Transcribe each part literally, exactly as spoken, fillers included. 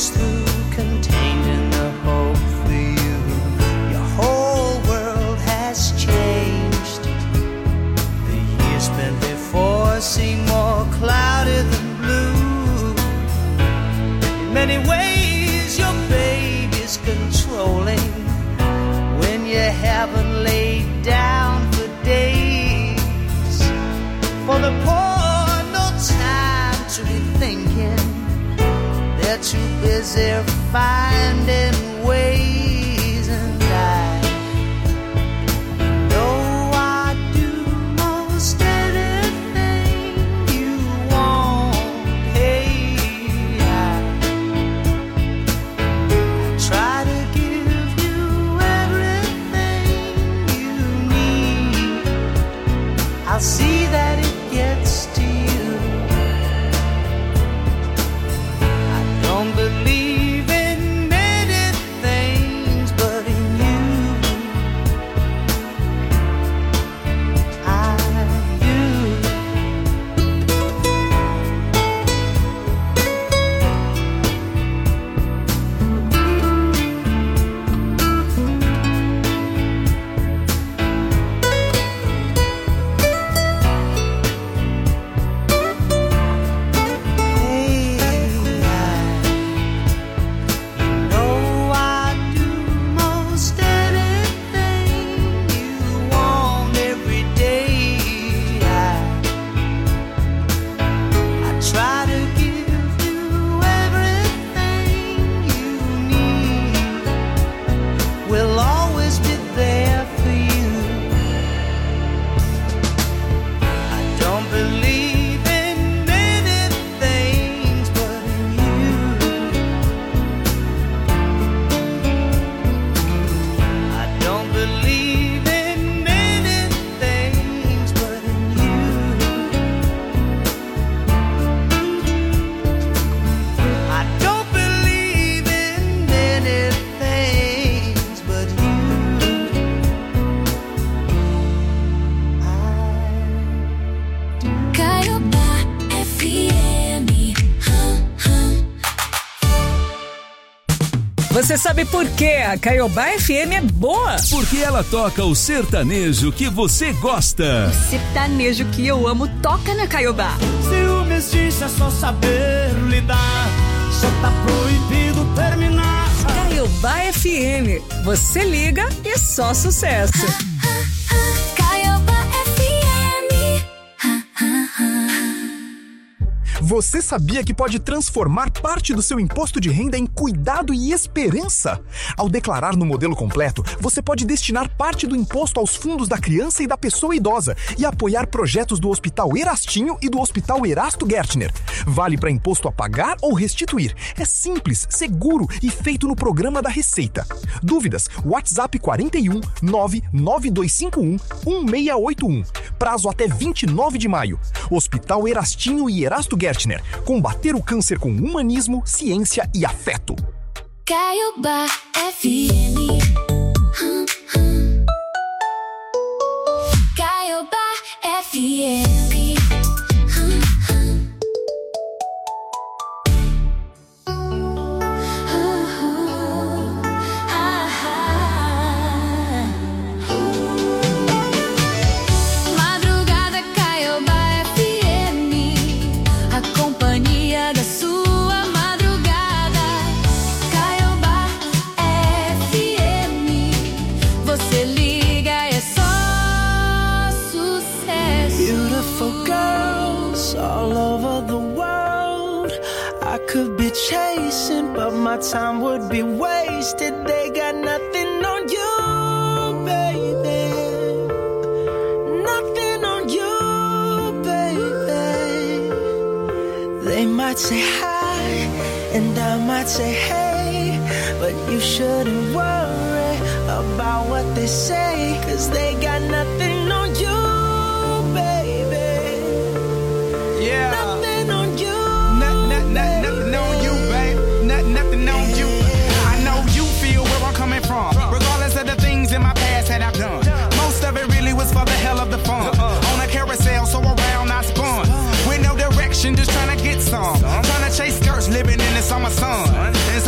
goes through, contained in the hope for you. Your whole world has changed. The years spent before seem more cloudy than blue. In many ways your baby's controlling when you haven't laid down for days. For the poor, no time to be thinking. They're too busy finding ways, and I know I do most anything you want. Hey, I, I try to give you everything you need. I'll see that it gets to you. Don't believe in many things, but in you I Você sabe por que a Caiobá F M é boa? Porque ela toca o sertanejo que você gosta. O sertanejo que eu amo toca na Caiobá. Ciúmes disso é só saber lidar. Só tá proibido terminar. Caiobá F M. Você liga e só sucesso. Caiobá F M. Você sabia que pode transformar parte do seu imposto de renda em cuidado e esperança? Ao declarar no modelo completo, você pode destinar parte do imposto aos fundos da criança e da pessoa idosa e apoiar projetos do Hospital Erastinho e do Hospital Erasto Gertner. Vale para imposto a pagar ou restituir. É simples, seguro e feito no programa da Receita. Dúvidas? WhatsApp quatro um nove nove dois cinco um um seis oito um. Prazo até vinte e nove de maio. Hospital Erastinho e Erasto Gertner. Combater o câncer com humanismo, ciência e afeto. Caiobá F M. Hum, hum. Caiobá F M. Hum, hum. Uh, ah, ah. Madrugada Caiobá F M. A companhia da sua madrugada. Caiobá F M. Você liga, é só sucesso. Beautiful girls all over the world. I could be chasing, but my time would be wasted. They got nothing on you, baby. Nothing on you, baby. They might say hi, and I might say hey, but you shouldn't worry about what they say, 'cause they got nothing on you, baby. Yeah. Nothing on you. Nothing, nothing, nothing on you, babe. Nothing, nothing on you. I know you feel where I'm coming from, regardless of the things in my past that I've done. Most of it really was for the hell of the fun. On a carousel, so around I spun. With no direction, just trying to get some. Trying to chase skirts, living in the summer sun. And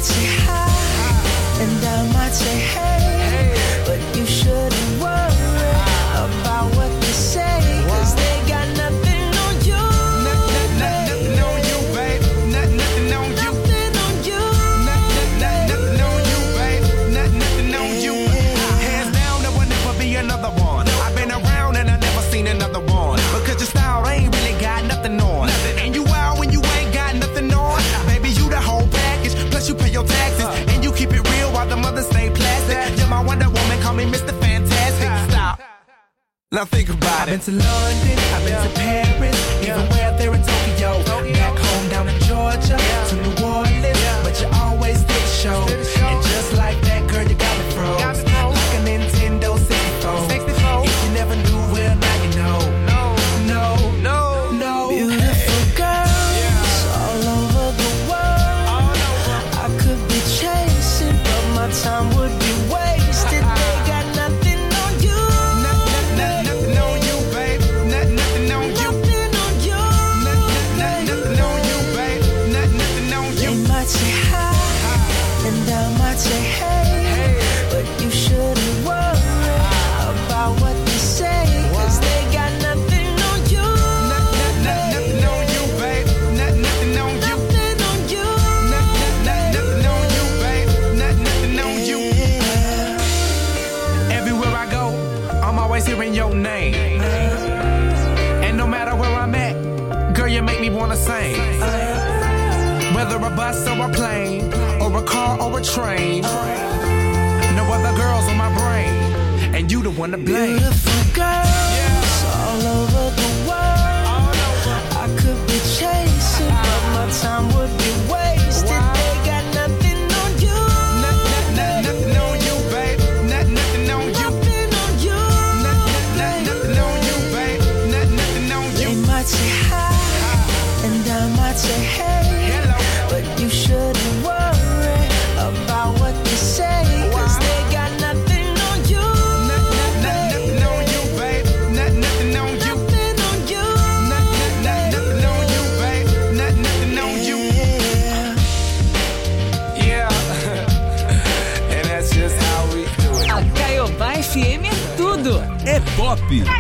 might say hi, and I might say hey, but you shouldn't worry about what they say, cause they got nothing on you. Nothing on you, babe. Nothing on you. Nothing on you. Nothing on you, babe. Nothing on you. Hands down, there will never be another one. I've been around and I never seen another one. Because your style ain't really got nothing on. And you out when you ain't got nothing on. Baby, you the whole package. Plus you pay your taxes. And you keep it real while the mothers stay plastic. You're my Wonder Woman, call me Mister Fantastic. Stop. Now think about it. I've been to London, I've been to Paris, even where there in Tokyo. Back home down in Georgia, to New Orleans, but you always did the show. And just like that, girl, you got me froze. Like a Nintendo sixty-four. If you never knew, well, now you know. No, no, no, no. Beautiful girls all over the world. I could be chasing, but my time would be wasted. They got nothing on you. Nothing on you, babe. Nothing on you. Nothing on you. Nothing on you, babe. Nothing on They you. might say hi, and I might say hey, but you shouldn't worry about what they say, cause they got nothing on you. Nothing on you, babe. Nothing on you. Nothing on you. Nothing on you, babe. Nothing on you. Everywhere I go, I'm always hearing your name. And no matter where I'm at, girl, you make me wanna sing. Whether a bus or a plane, or a car or a train, no other girls on my brain, and you the one to blame. Beautiful girls all over the world. I could be chasing, but my time would be wasted. They got nothing on you. Nothing on you, babe. Nothing on you. Nothing on you. Nothing on you, babe. Nothing on They you. might say hi, and I might say hey, but you shouldn't worry about what they say, cause they got nothing on you. Nothing on you, babe. Nothing on you. Nothing on you. Nothing on you, babe. Nothing on you. Yeah. And that's just how we do it. A Caiobá F M é tudo. É pop.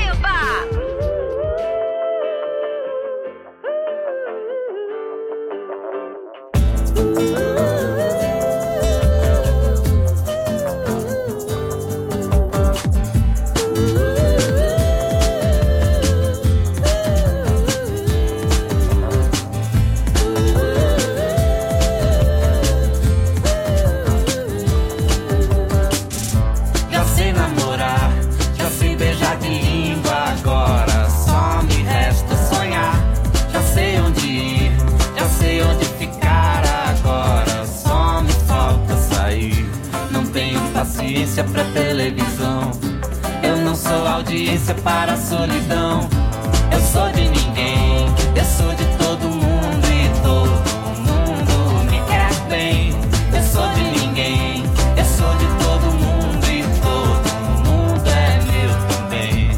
Já sei namorar, já sei beijar de língua, agora só me resta sonhar. Já sei onde ir, já sei onde ficar, agora só me falta sair. Não tenho paciência pra televisão, eu não sou audiência para a solidão. Eu sou de ninguém, eu sou de todo mundo e todo mundo me quer bem. Eu sou de ninguém, eu sou de todo mundo e todo mundo é meu também.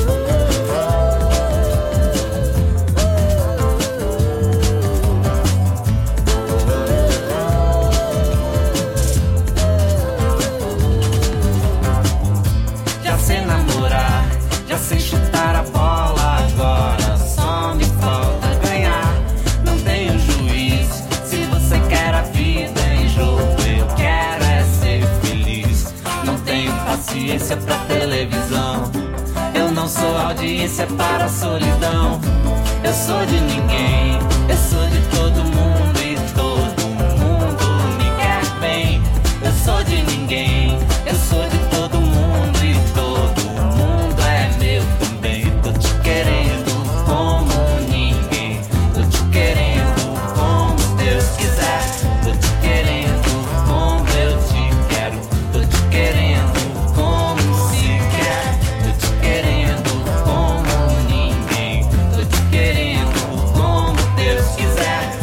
Já sei namorar, já sei chutar a bola, agora só me falta ganhar. Não tenho juiz, se você quer a vida em jogo, eu quero é ser feliz. Não tenho paciência pra televisão, eu não sou audiência para a solidão. Eu sou de ninguém, eu sou de todo mundo e todo mundo me quer bem. Eu sou de ninguém, eu sou de todo mundo e todo mundo é meu também. Tô te querendo como ninguém, tô te querendo como Deus quiser. Tô te querendo como eu te quero, tô te querendo como se quer. Tô te querendo como ninguém, tô te querendo como Deus quiser.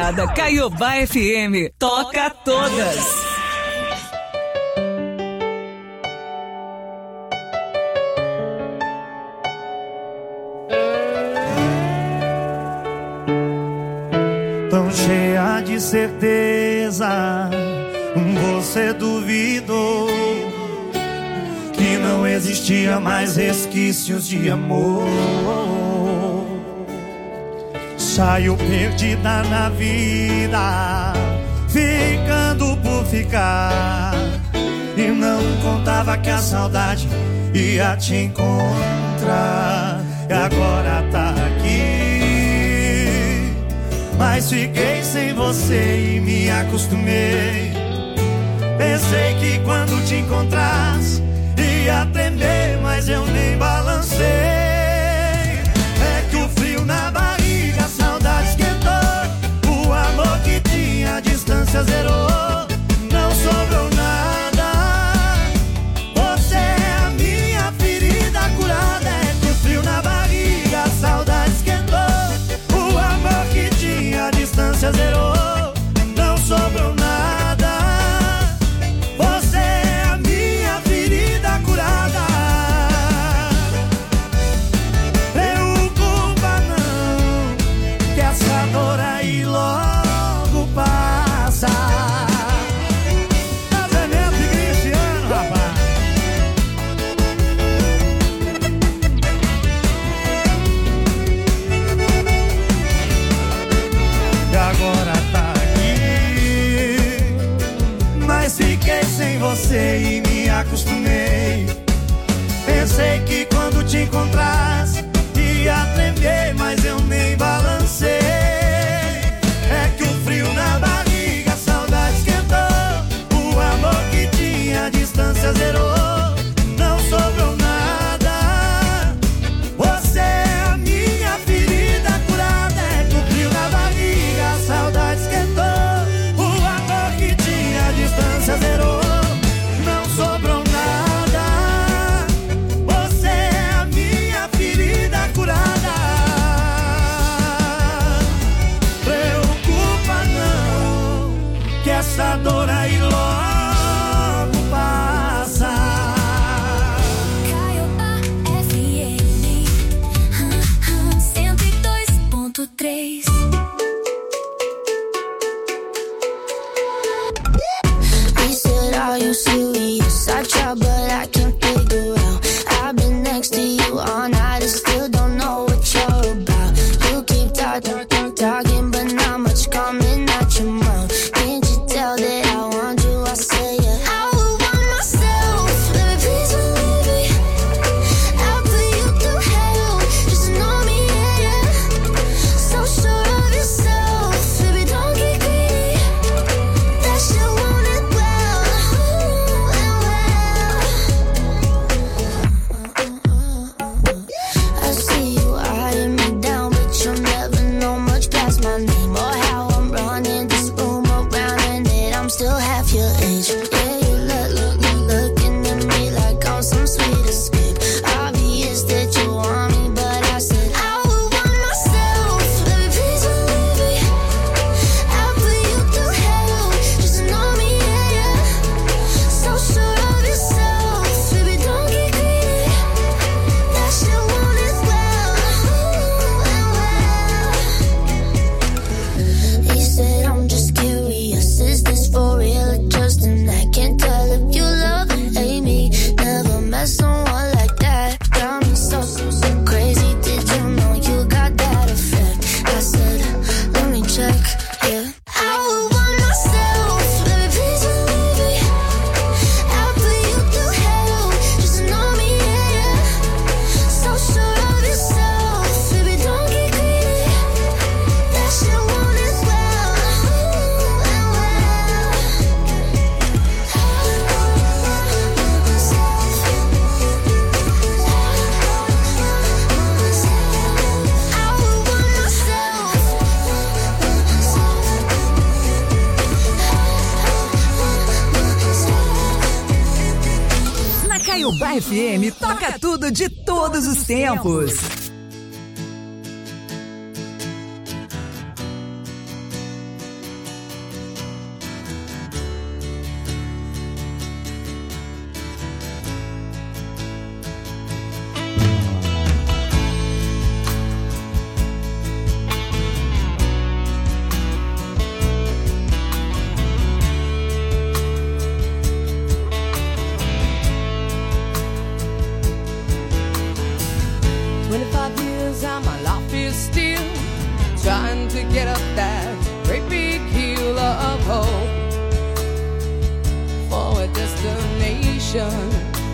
madrugada, Caiobá F M, toca todas. Tão cheia de certeza, você duvidou que não existia mais resquícios de amor. Saiu perdida na vida, ficando por ficar, e não contava que a saudade ia te encontrar. E agora tá aqui, mas fiquei sem você e me acostumei. Pensei que quando te encontrasse ia tremer, mas eu nem balancei. É que o frio na barriga, a saudade esquentou, o amor que tinha a distância zerou. Não sobrou nada, você é a minha ferida curada. É que o frio na barriga, a saudade esquentou, o amor que tinha a distância zerou. Não sobrou nada, você e me acostumei. Pensei que quando te encontrasse ia tremer, mas eu nem balancei. É que o frio na barriga, a saudade esquentou, o amor que tinha a distância zerou. Não sobrou nada, você é a minha ferida curada. É que o frio na barriga, a saudade esquentou, o amor que tinha a distância zerou. Sobrou nada, você é a minha ferida curada. Preocupa não, que essa dor aí logo passa. Caiobá F M cento e dois ponto três. Are you serious? I try but I can't figure out. I've been next to you all night and still don't know what you're about. You keep talking, talking, talking, but not much coming out your mouth. Can't you tell that I want you? I say yeah. I would want myself, baby, please believe me. I'll put you through hell, just to know me, yeah, yeah. So sure of yourself, baby, don't get greedy. That shit want it well. I see you eyeing me down, but you'll never know much past my name or how I'm running this room around and that I'm still half your age. Yeah, you look, look, look, looking at me like I'm some sweet escape. Obvious that you want me, but I said I would want myself, baby, please believe me. I'll put you through hell, just to know me, yeah, yeah. So sure of yourself, baby, don't get greedy. That shit want it well, well. He said I'm just curious, is this for real or just an act? Can't tell if you love or hate me. Never met someone like that. Got me so, so, so crazy. Did you know you got that effect? I said, let me check, yeah. I would want myself, baby, please believe me. I'll put you through hell, just to know me, yeah, yeah. So sure of yourself, baby, don't get greedy. That shit want it well, well, well. I would want myself. Na Caiobá F M, toca tudo de todos os tempos. solution.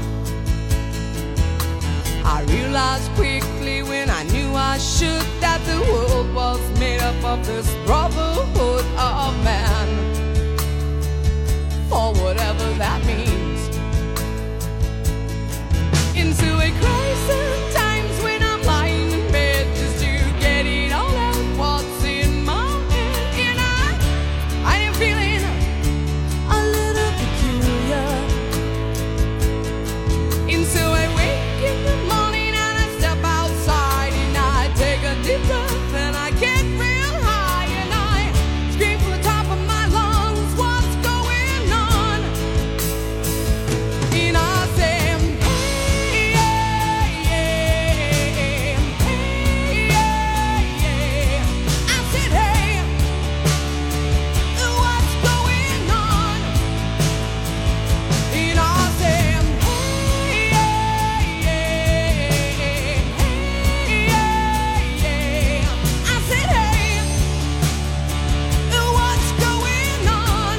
I realized quickly when I knew I should that the world was made up of this brotherhood of man, for whatever that means. Into a crisis times when I'm lying in bed just to get it all out what's in my head, and I, I am feeling a little peculiar. Into a wake in the morning and I step outside and I take a deep breath and I get real high and I scream from the top of my lungs, what's going on? And I say, hey, yeah, yeah, hey, yeah, yeah. I said, hey, what's going on? And I say, hey, yeah, yeah, hey, yeah, yeah. I said, hey, what's going on?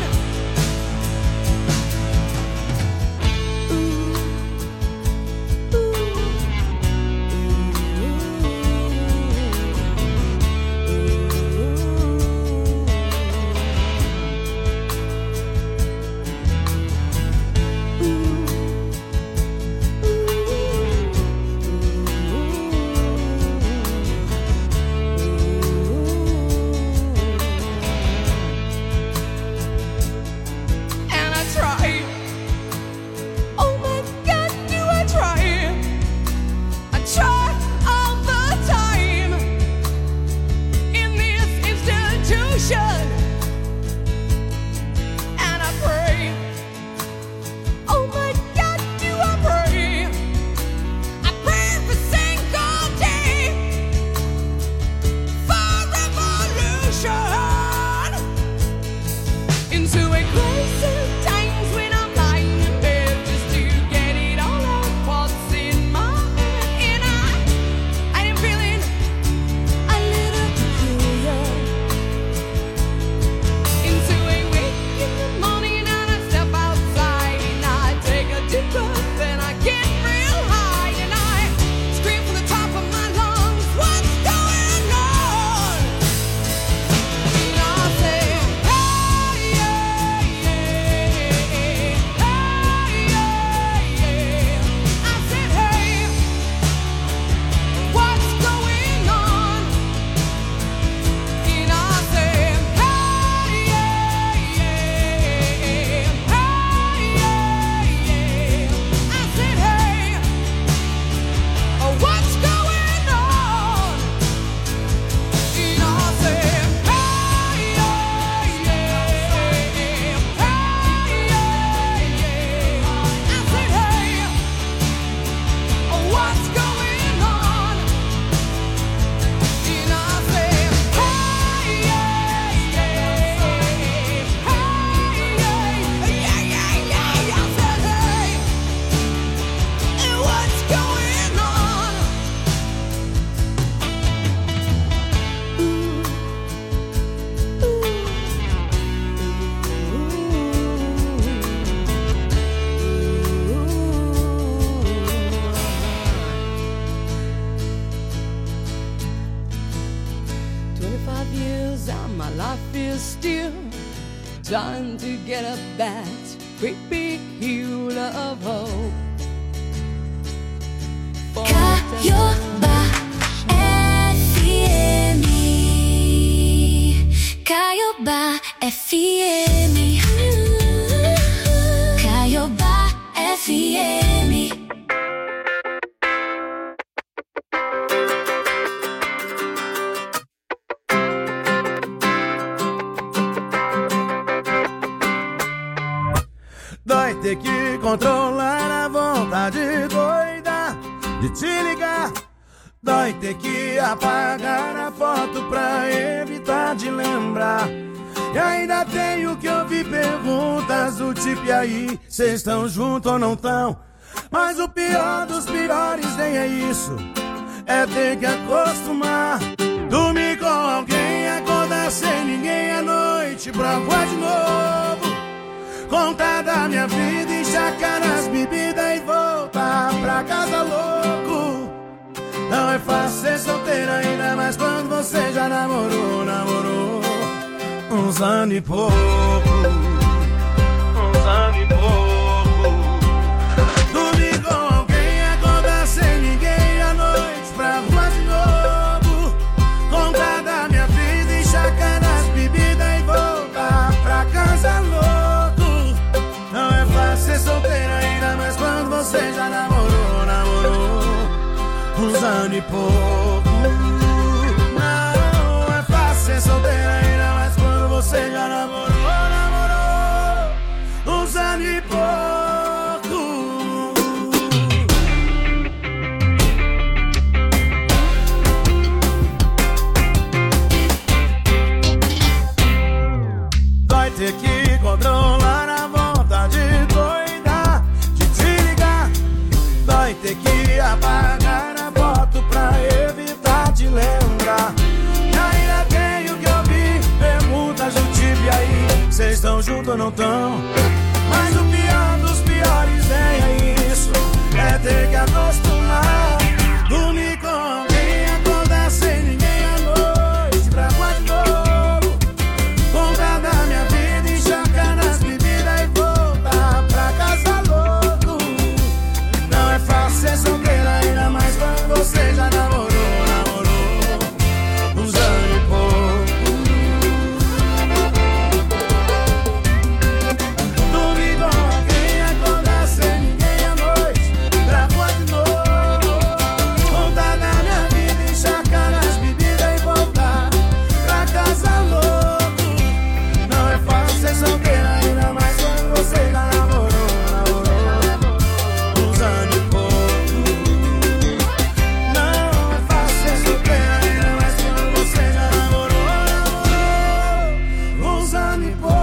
And I try. Oh my God, do I try? I try all the time in this institution, and I pray. Oh my God, do I pray? I pray every single day for revolution. Into a crisis times when I'm lying in bed just to get it all out what's in my head, and I, I am feeling a little peculiar. Into a wake in the morning and I step outside and I take a deep breath and I get real high and I scream from the top of my lungs, what's going on? And I say, hey, yeah, yeah, hey, yeah, yeah. I said, hey, what's going on? And I say, hey, yeah, yeah, hey, yeah, yeah. I said, hey, what's going on? And I say, hey, yeah, yeah, hey, yeah, yeah. I said, hey, what's going on? And I say, hey, yeah, yeah, hey, yeah, yeah, yeah, yeah. I said, hey, what's going on? Twenty-five years and my life is still trying to get up that great big hill of hope. Caiobá F M. Caiobá F M. Caiobá F M. Dói ter que controlar a vontade doida de te ligar. Dói ter que apagar a foto pra evitar de lembrar. E ainda tenho que ouvir perguntas do tipo: e aí, cês estão juntos ou não tão? Mas o pior dos piores nem é isso, é ter que acostumar. Dormir com alguém, acordar sem ninguém à noite pra voar de novo. Contar da minha vida, enxacar as bebês bebidas e voltar pra casa louco. Não é fácil ser solteiro, ainda mais quando você já namorou, namorou uns anos e pouco. Uns anos e pouco. Dormir com alguém, acordar sem ninguém à noite pra rua de novo. Contar da minha vida, enxacar nas bebidas e voltar pra casa louco. Não é fácil ser solteiro, ainda mais quando você já namorou, namorou uns anos e pouco. Não é fácil ser solteiro, ainda mais quando você já namorou, namorou uns anos e pouco. Vai ter que controlar a vontade doida de te ligar. Vai ter que apagar a foto pra evitar te lembrar. E ainda tenho que ouvir perguntas do tipo: e aí, cês estão juntos ou não tão? Mas o pior dos piores é isso, é ter que acostumar. Dormir com alguém, acordar sem ninguém à noite pra rua de novo. Contar da minha vida, enxacar nas bebidas e voltar pra casa louco. Não é fácil ser solteiro, ainda mais quando você já namorou, namorou uns anos e pouco. Dormir com alguém, acordar sem ninguém à noite pra rua de novo. Contar da minha vida, enxacar nas bebidas e voltar pra casa louco. Não é fácil ser solteiro, ainda mais quando você já namorou, namorou uns anos e pouco. Não é fácil ser solteiro, ainda mais quando você já namorou, namorou uns anos e pouco.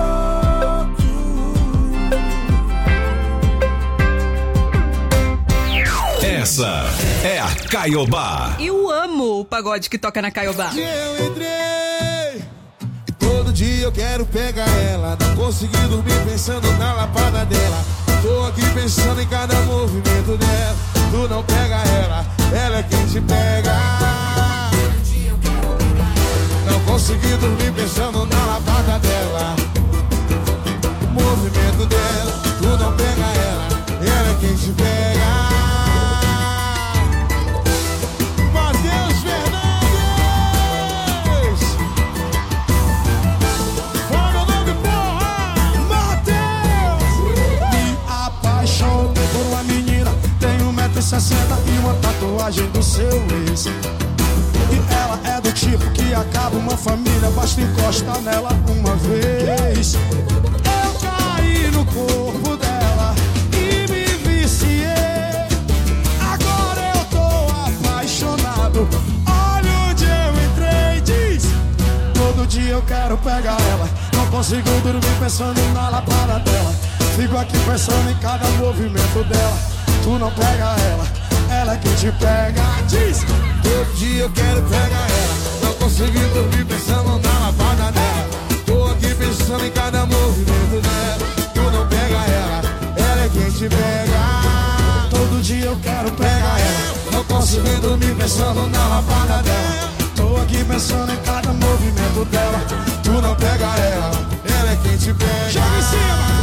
Essa é a Caiobá. Eu amo o pagode que toca na Caiobá. Eu entrei e todo dia eu quero pegar ela. Não consegui dormir pensando na lapada dela. Tô aqui pensando em cada movimento dela. Tu não pega ela, ela é quem te pega. Não consegui dormir pensando na lapada dela. O movimento dela, tu não pega ela, ela é quem te pega. Matheus Fernandes, fala o nome, porra! Matheus! Me apaixonei por uma menina, tem um metro e sessenta e uma tatuagem do seu ex. E ela é do tipo que acaba uma família, basta encostar nela uma vez. Eu caí no corpo dela e me viciei. Agora eu tô apaixonado. Olha onde eu entrei, diz. Todo dia eu quero pegar ela. Não consigo dormir pensando na lapada dela. Fico aqui pensando em cada movimento dela. Tu não pega ela, ela é quem te pega, diz. Todo dia eu quero pegar ela. Não consegui dormir pensando na lapada dela. Tô aqui pensando em cada movimento dela. Tu não pega ela, ela é quem te pega. Todo dia eu quero pegar ela. Não consegui dormir pensando na lapada dela. Tô aqui pensando em cada movimento dela. Tu não pega ela, ela é quem te pega. Joga em cima.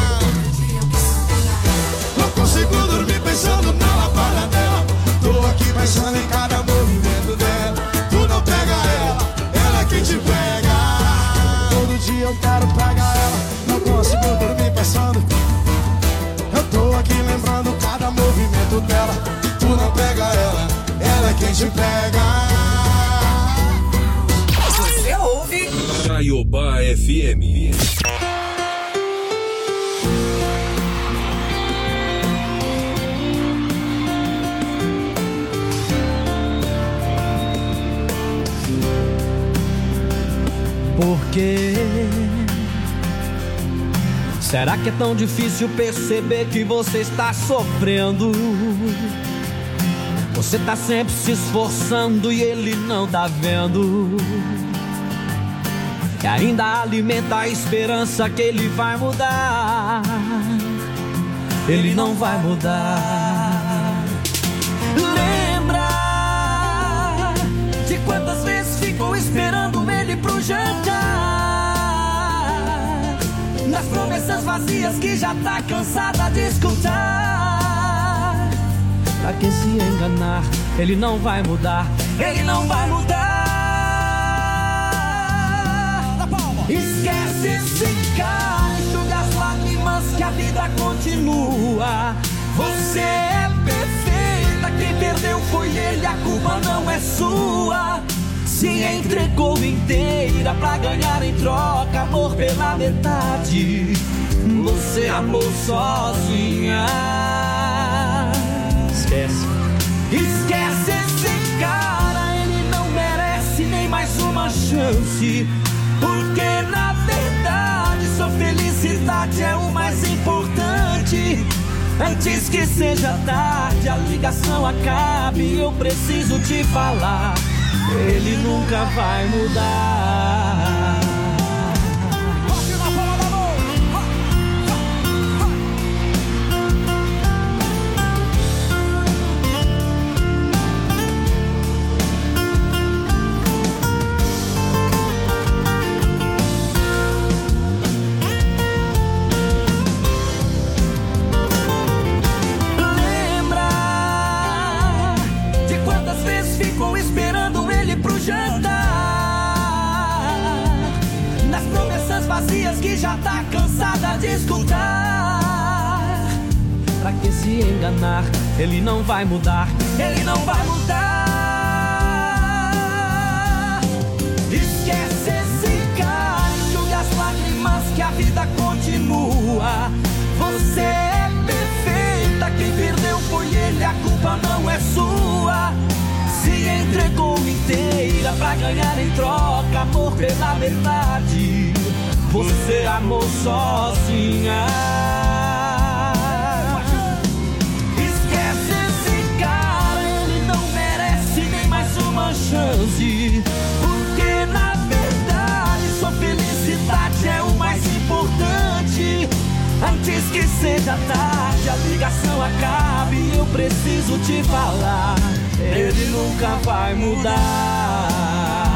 Não consigo dormir pensando na lapada dela. Tô aqui pensando em cada movimento dela. Tu não pega ela, ela é quem te pega. Todo dia eu quero pegar ela. Não consigo dormir pensando. Eu tô aqui lembrando cada movimento dela. Tu não pega ela, ela é quem te pega. Você ouve Caiobá F M. Por quê? Será que é tão difícil perceber que você está sofrendo? Você tá sempre se esforçando e ele não tá vendo. E ainda alimenta a esperança que ele vai mudar. ele não vai mudar. Lembra de quantas vezes ficou esperando ele pro jantar, nas promessas vazias que já tá cansada de escutar. Pra que se enganar, ele não vai mudar, ele não vai mudar. Esquece esse cara, enxuga as lágrimas que a vida continua. Você é perfeita, quem perdeu foi ele, a culpa não é sua. Se entregou inteira pra ganhar em troca amor pela metade. Você amou sozinha. Esquece. Esquece esse cara, ele não merece nem mais uma chance. Porque na verdade sua felicidade é o mais importante. Antes que seja tarde, a ligação acabe, eu preciso te falar, ele nunca vai mudar. Que já tá cansada de escutar. Pra que se enganar, ele não vai mudar, ele não vai mudar. Esquece esse cara, enxuga as lágrimas que a vida continua. Você é perfeita, quem perdeu foi ele, a culpa não é sua. Se entregou inteira pra ganhar em troca amor pela verdade. Você amou sozinha. Esquece esse cara, ele não merece nem mais uma chance. Porque na verdade sua felicidade é o mais importante. Antes que seja tarde, a ligação acabe, eu preciso te falar, ele nunca vai mudar.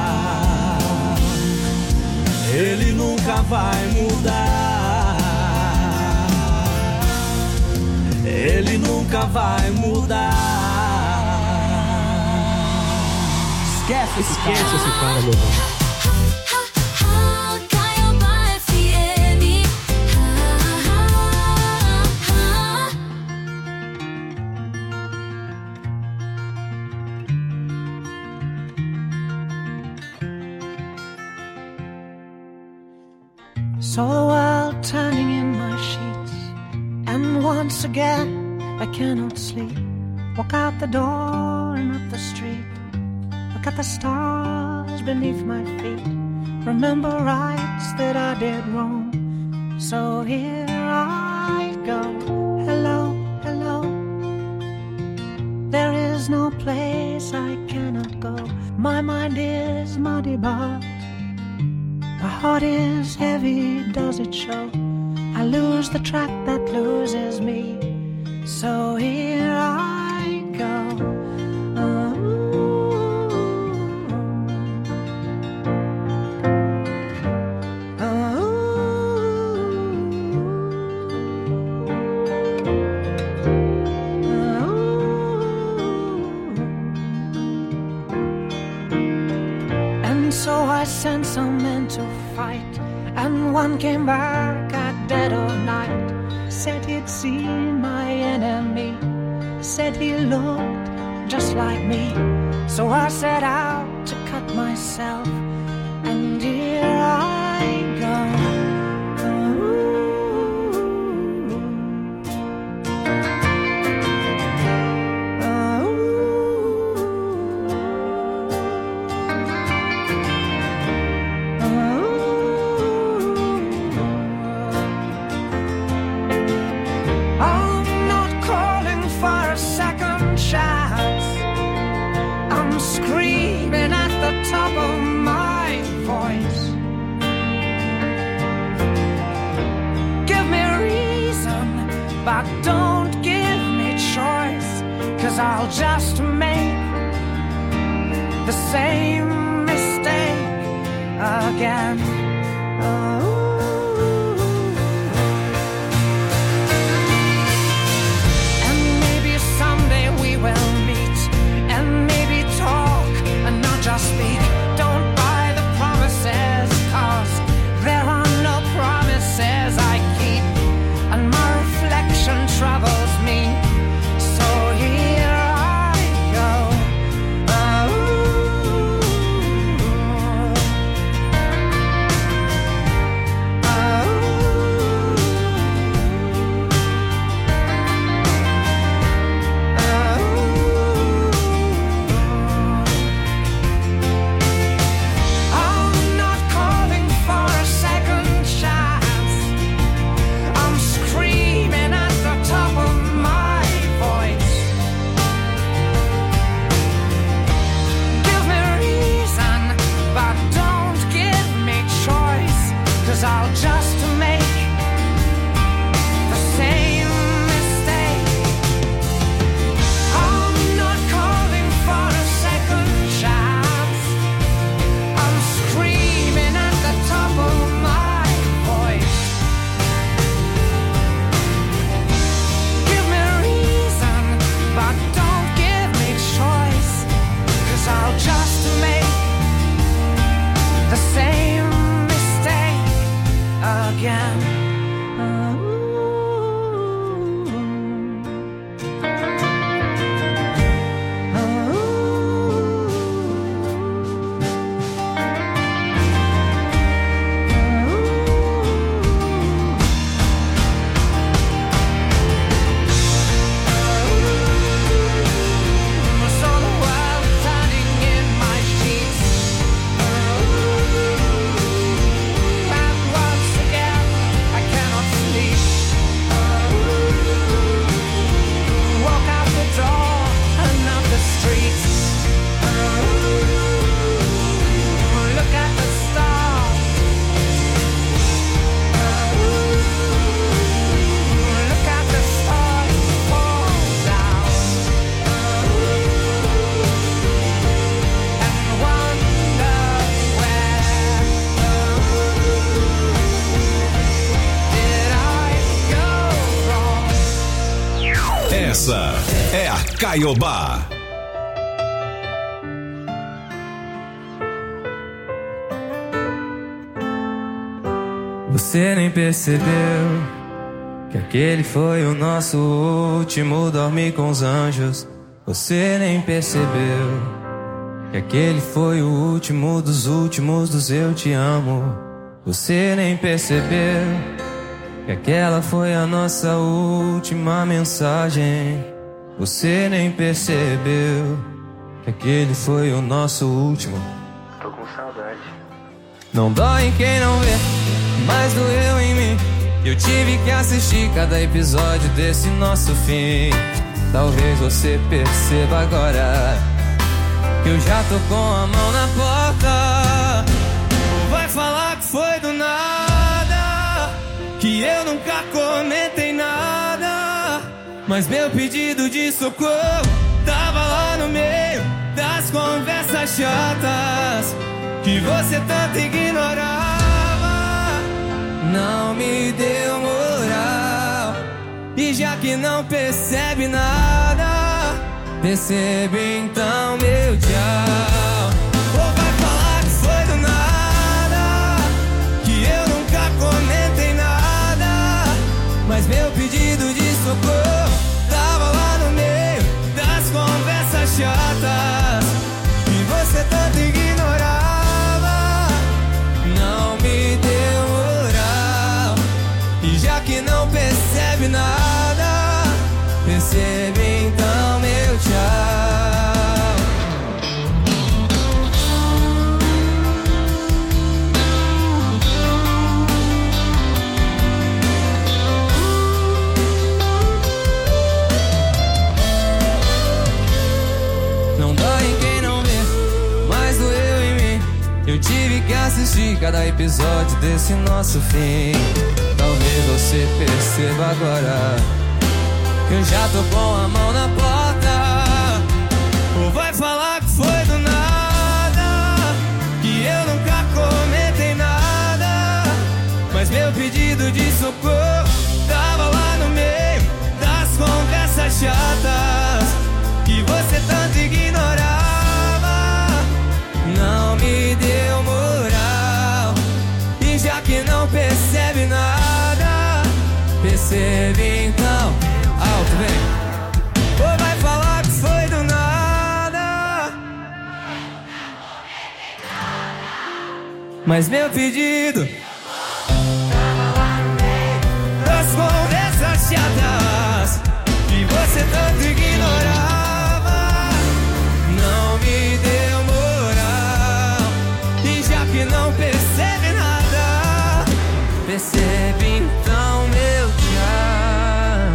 Ele nunca vai mudar. Ele nunca vai mudar. Esquece esse cara. Esquece esse cara, meu irmão. Saw the world turning in my sheets, and once again I cannot sleep. Walk out the door and up the street, look at the stars beneath my feet. Remember rights that I did wrong, so here I go. Hello, hello. There is no place I cannot go. My mind is muddy, but my heart is heavy, does it show? I lose the track that loses me, so here I go. Oh. Oh. Oh. And so I sent some men to fight, and one came back at dead of night. Said he'd seen my enemy, said he looked just like me. So I set out to cut myself, and here I go. Screaming at the top of my voice, but don't give me choice, 'cause I'll just make the same mistake again. Oh. And maybe someday we will meet, and maybe talk and not just speak. Don't buy the promises, 'cause there are no promises I keep, and my reflection troubles me. So here I go. I'll just make the same mistake. I'm not calling for a second chance. I'm screaming at the top of my voice. Give me reason, but don't give me choice, 'cause I'll just make the same again. Essa é a Caiobá. Você nem percebeu que aquele foi o nosso último dormir com os anjos. Você nem percebeu que aquele foi o último dos últimos dos eu te amo. Você nem percebeu que aquela foi a nossa última mensagem. Você nem percebeu que aquele foi o nosso último. Tô com saudade. Não dói em quem não vê, mas doeu em mim. Eu tive que assistir cada episódio desse nosso fim. Talvez você perceba agora que eu já tô com a mão na porta. Vai falar que foi do nada, que eu nunca comentei nada, mas meu pedido de socorro tava lá no meio das conversas chatas que você tanto ignorava. Não me deu moral, e já que não percebe nada, percebe então meu tchau. Ou vai falar que foi do nada, que eu nunca comentei nada, mas meu pedido de socorro tava lá no meio das conversas chatas que você tanto ignorava. Não me deu moral, e já que não percebe nada, percebe então meu tchau. Não dói em quem não vê, mas doeu em mim. Eu tive que assistir cada episódio desse nosso fim. Talvez você perceba agora que eu já tô com a mão na porta. Ou vai falar que foi do nada, que eu nunca comentei nada, mas meu pedido de socorro tava lá no meio das conversas chatas que você tanto ignorava. Não me deu moral, e já que não percebe nada, percebe então. Alto, vem. Ou vai falar que foi do nada, mas meu pedido das conversas chatas que você tanto ignorava. Não me deu moral, e já que não percebe nada, percebe então meu tchau.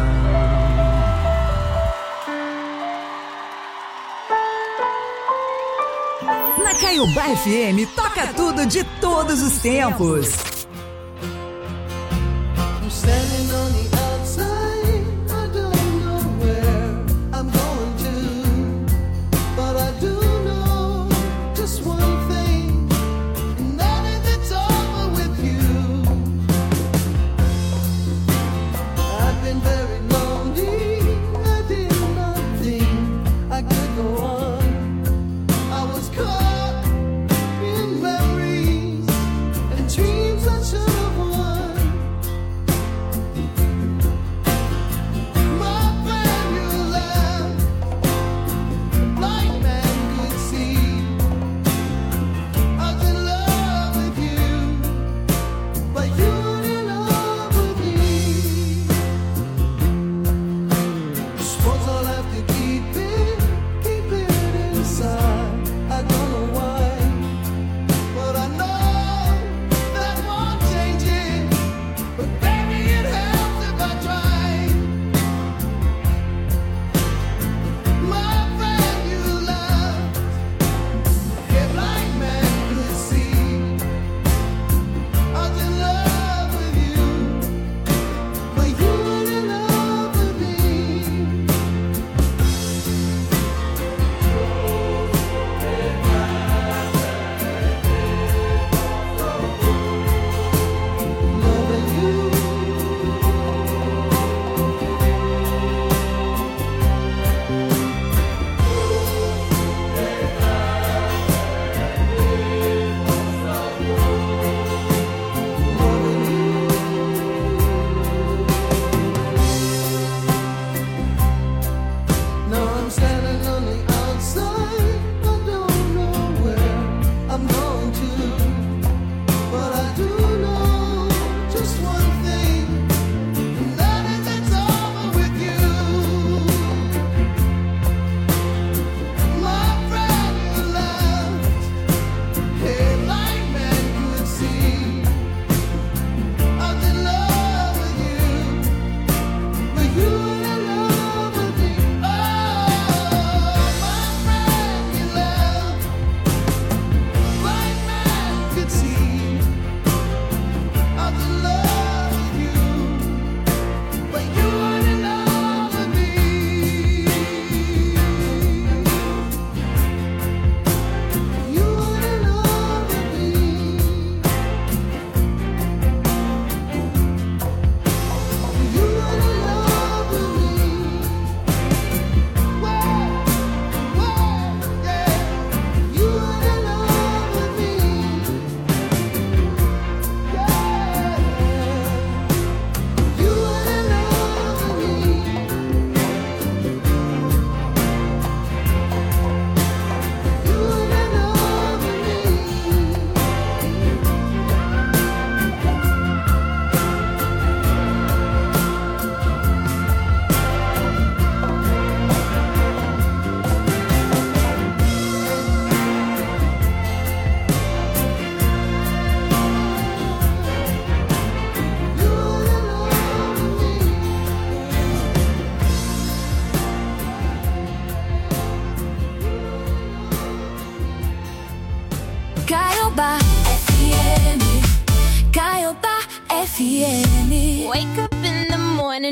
Na Caiobá F M toca tudo de todos os tempos. I'm standing on the outside, I don't know where I'm going to, but I do know just one thing, and that is it's over with you. I've been very lonely, I did not think I could go on. I was caught in memories and dreams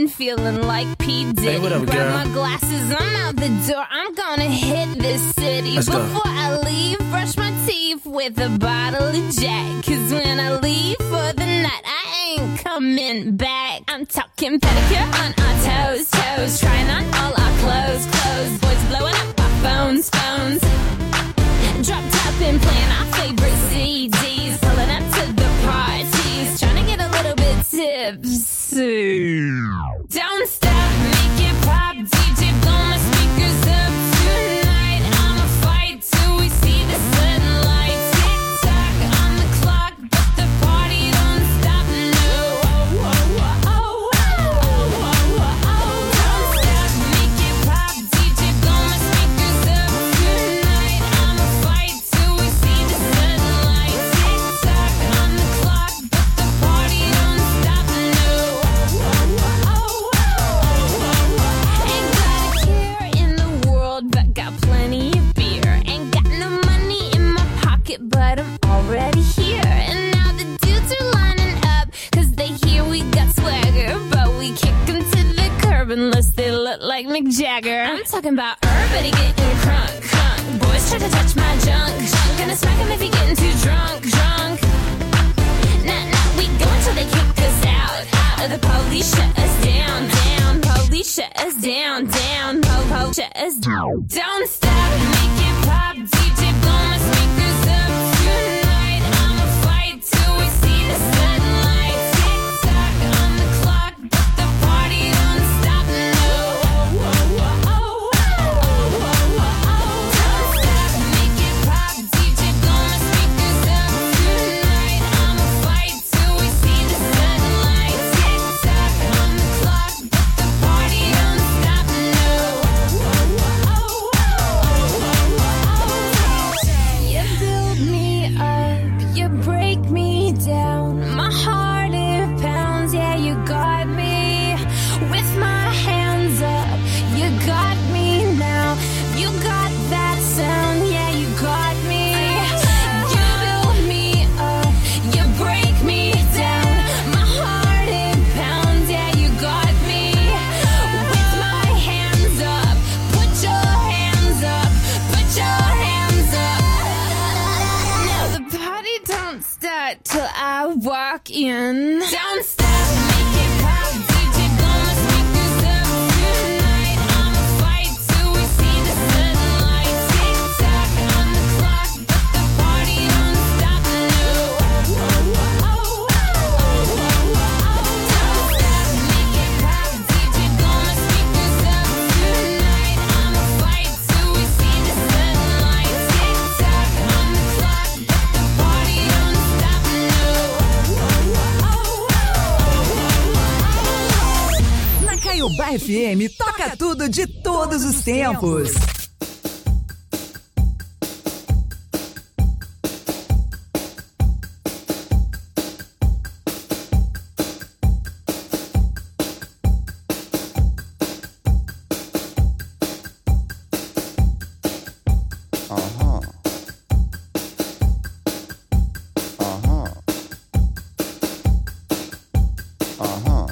morning feeling like P. Diddy. Hey, what up, Grab girl? my glasses, I'm out the door. I'm gonna hit this city. Let's go. Before I leave, brush my teeth with a bottle of Jack. Cause when I leave for the night, I ain't coming back. I'm talking pedicure on our toes, toes. Trying on all our clothes, clothes. Boys blowing up our phones, phones. Drop top and playing our favorite C Ds. Pulling up to the parties. Trying to get a little bit tipsy. Don't stop, make it pop. D J, blow my speakers up tonight. I'ma fight till we see the sunlight. Tick tock on the clock, but the party don't stop. No. Oh, oh, oh, oh, oh, oh, oh. Don't stop, make it pop. D J, blow my speakers up tonight. I'ma fight till we see the sunlight. Tick tock on the clock, but the party don't stop. No. Oh, oh, oh, oh, oh. Ain't got a care in the world, but got plenty of beer. Ain't got no money in my pocket, but I'm already here. And now the dudes are lining up, cause they hear we got swagger. But we kick them to the curb unless they look like Mick Jagger. I'm talking about everybody getting crunk, crunk. Boys try to touch my junk, junk. Gonna smack him if he getting too drunk, drunk. Nah, nah, we go until they kick us out, out. The police shut us down, down. Police shut us down, down. Po, po, shut us down. Don't stop, make it pop. D J, blow my speakers up tonight. I'ma fight till we see the sunlight. Tick tock on the clock, but the party don't stop. No. Oh, oh, oh, oh, oh, oh, oh. Don't stop, make it pop. D J, blow my speakers up tonight. I'ma fight till we see the sunlight. Tick tock on the clock, but the party don't stop. No. Oh, oh, oh, oh, oh, oh. You build me up, you break me down. My heart it pounds, yeah, you got me. With my hands up, you got me now. You got that sound, yeah, you got me. You build me up, you break me down. My heart it pounds, yeah, you got me. With my hands up, put your hands up, put your hands up. Now the party don't start till I walk in. Don't stop, make it pop. D J, blow my speakers up tonight. I'ma fight till we see the sunlight. Tick tock on the clock, but the party don't stop. No. Oh, oh, oh, oh, oh, oh, oh. Don't stop, make it pop. D J, blow my speakers up tonight. I'ma fight till we see the sunlight. Tick tock on the clock, but the party don't stop. No. Oh, oh, oh, oh, oh. Na Caiobá F M, toca tudo de todos os tempos. Aha. Aha. Aha.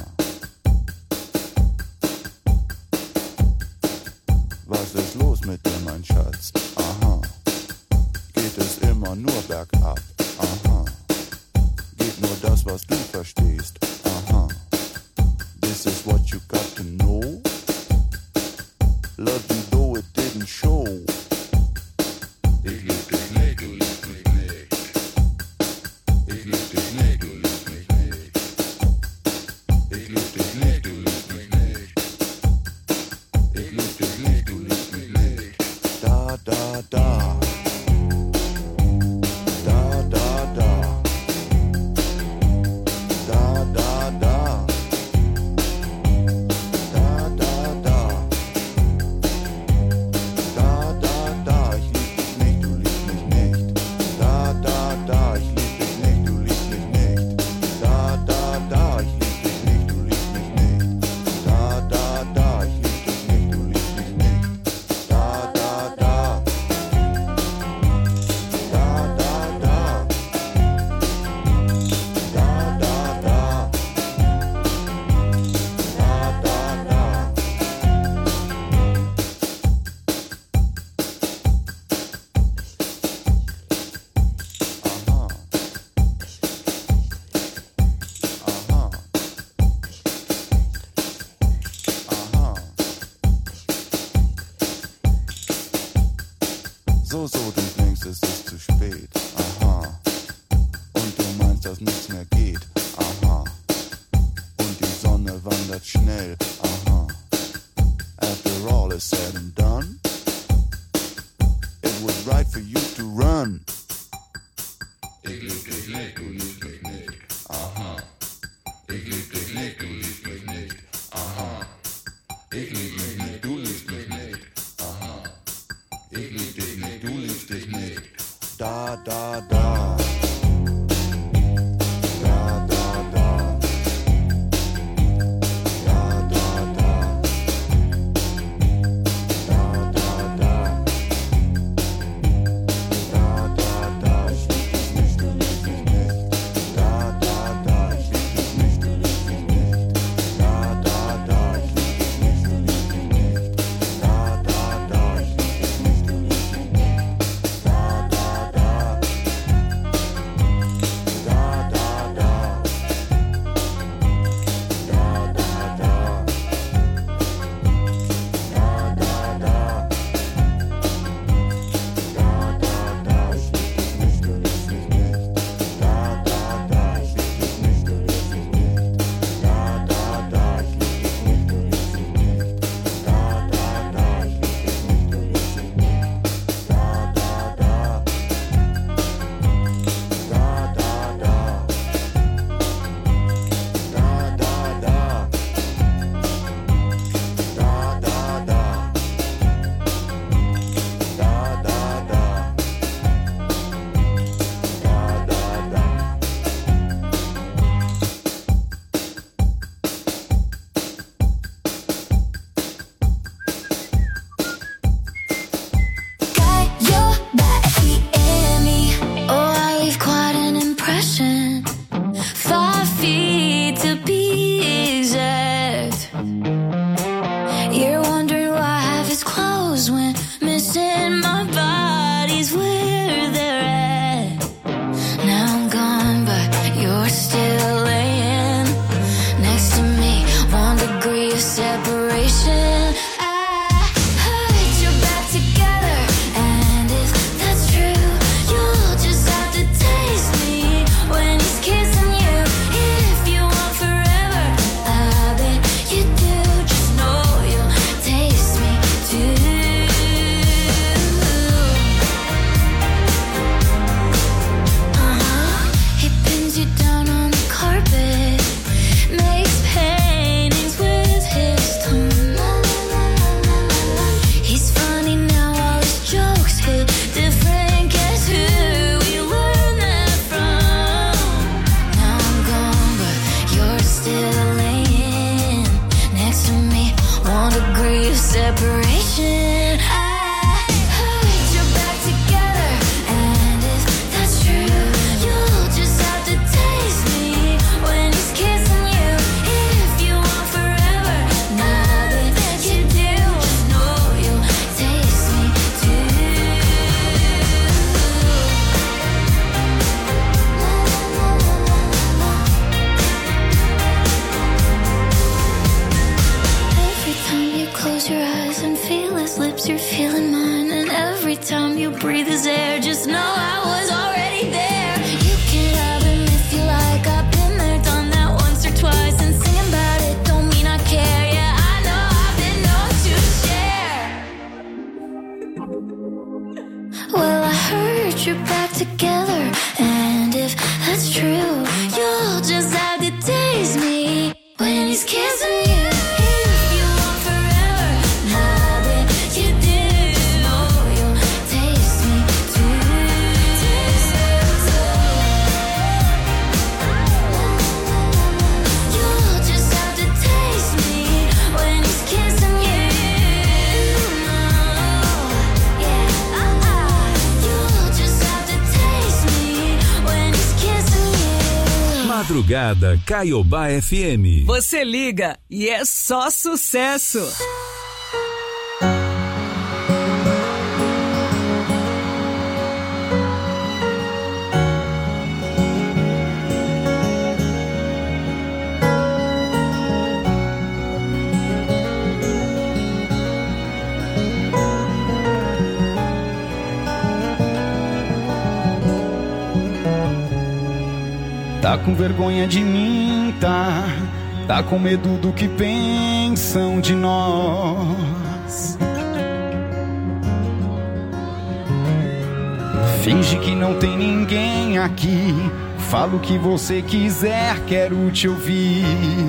Was ist los mit dir, mein Schatz? Aha. Geht es immer nur bergab? Aha. Geht nur das, was du verstehst? Aha. This is what you got to know. Love you though it didn't show. Ich lieb dich nicht, du liebst mich nicht. Ich lieb dich nicht, du liebst mich nicht. Ich lieb dich nicht, du liebst mich nicht. Ich lieb dich nicht, du liebst mich nicht. Da, da, da. Da, da, da. Da, da, da. Da, So, so, du denkst, es ist zu spät. Aha. Und du meinst, dass nichts mehr geht. Aha. Und die Sonne wandert schnell. Aha. After all is said and done, it was right for you to run. Ich lieb dich nicht, du liebst mich nicht. Aha. Ich lieb dich nicht, du liebst mich nicht. Aha. Ich lieb mich nicht, du liebst mich nicht. Aha. Ich lieb dich nicht, du liebst dich nicht. Da, da, da. Da, da, da. Da, da, da. Da, da, da. Da, da, da. Ich lieb dich nicht, du liebst mich nicht. Da, da, da. Ich lieb dich nicht, du liebst mich nicht. Da, da, da. Ich lieb dich nicht, du liebst mich nicht. Da, da, da. Ich lieb dich nicht, du liebst mich nicht. Da, da, da. Da, da, da. Da, da, da. Da, da, da. Da, da, da. Ich lieb dich nicht, du liebst mich nicht. Da, da, da. Ich lieb dich nicht, du liebst mich nicht. Da, da, da. Ich lieb dich nicht, du liebst mich nicht. Da, da, da. Ich lieb dich nicht, du liebst mich nicht. Da, da, da. Da, da, da. Da, da, da. Da, da, da. Da, da, da. Da, da, da. Oh, I leave quite an impression. Five feet to be exact. You're wondering why I have his clothes when missing my body's where they're at. Now I'm gone, but you're still laying next to me. One degree of separation. I heard you're back together, and if that's true, you'll just have to taste me when he's kissing you. If you want forever, I bet you do. Just know you'll taste me too. Uh-huh. He pins you down on the carpet, makes paintings with his tongue. He's funny now, all his jokes hit different. Guess who we learned that from? Now I'm gone, but you're still laying next to me. One degree of separation. I heard you're back together, and if that's true, you'll just have to taste me when he's kissing you. If you want forever, now that you do, just know you'll taste me too. Every time you close your eyes and feel his lips, you're feeling mine. And every time you breathe his air, just know I was already there. You can have him if you like. I've been there, done that once or twice. And singing about it don't mean I care. Yeah, I know I've been known to share. Well, I heard you're back together, and if that's true, you'll just have to taste me when he's kissing you. If you want forever, now that you do, know you'll taste me too. You'll just have to taste me when he's kissing you. Yeah, uh-uh. You'll just have to taste me when he's kissing you. Madrugada Caiobá F M. Você liga e é só sucesso. Tá com vergonha de mim, tá? Tá com medo do que pensam de nós. Finge que não tem ninguém aqui. Fala o que você quiser, quero te ouvir.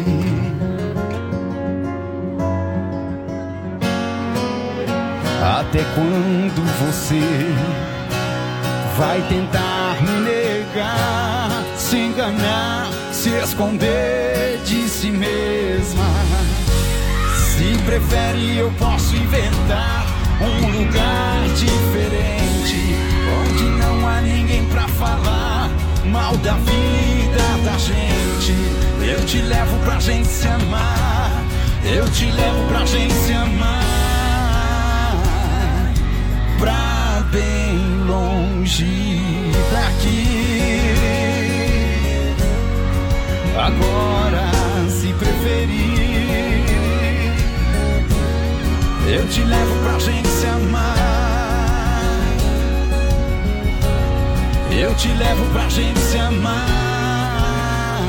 Até quando você vai tentar me negar, se enganar, se esconder de si mesma? Se prefere, eu posso inventar um lugar diferente, onde não há ninguém pra falar mal da vida da gente. Eu te levo pra gente se amar, eu te levo pra gente se amar, pra bem longe daqui. Agora, se preferir, eu te levo pra gente se amar, eu te levo pra gente se amar,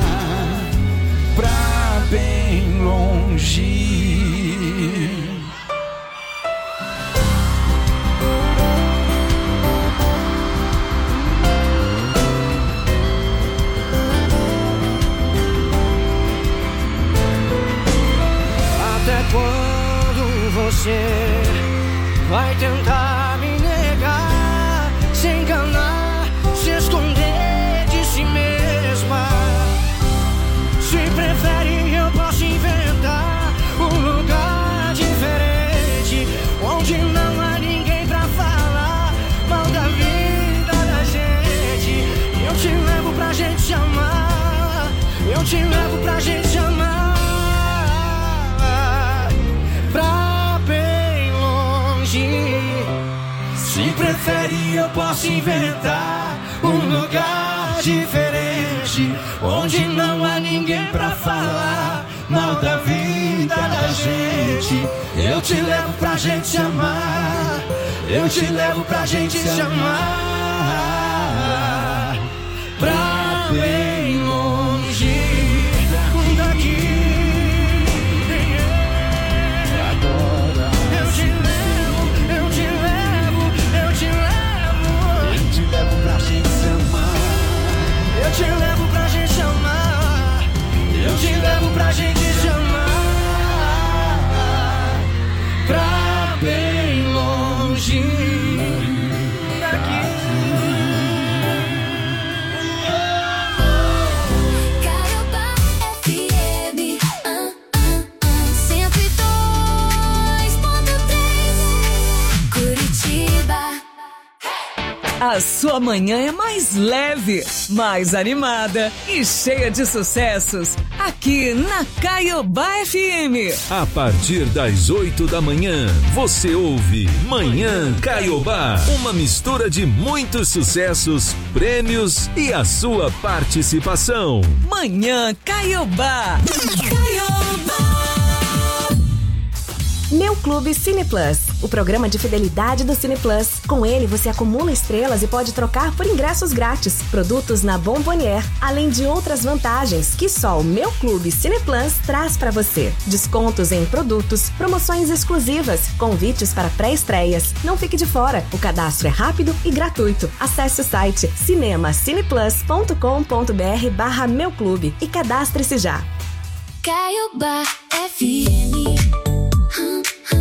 pra bem longe. Até quando você vai tentar me negar, se enganar, se esconder de si mesma? Se prefere, eu posso inventar um lugar diferente, onde não há ninguém pra falar mal da vida da gente. Eu te levo pra gente se amar, eu te levo pra gente se amar, pra bem longe. Se prefere, eu posso inventar um lugar diferente, onde não há ninguém pra falar mal da vida da gente. Eu te levo pra gente se amar, eu te levo pra gente se amar, pra bem longe daqui. Eu te levo pra gente amar, eu te levo pra gente se amar, pra bem longe daqui. Carioba F M, ah, ah, ah, cento e dois ponto três, Curitiba. A sua manhã é mais leve, mais animada e cheia de sucessos aqui na Caiobá F M. A partir das oito da manhã, você ouve Manhã Caiobá, uma mistura de muitos sucessos, prêmios e a sua participação. Manhã Caiobá. Caiobá. Meu Clube Cine Plus, o programa de fidelidade do Cine Plus. Com ele, você acumula estrelas e pode trocar por ingressos grátis, produtos na Bombonier, além de outras vantagens que só o Meu Clube Cine Plus traz para você. Descontos em produtos, promoções exclusivas, convites para pré-estreias. Não fique de fora, o cadastro é rápido e gratuito. Acesse o site cinemacineplus.com.br barra Meu Clube e cadastre-se já. Caiobá F M.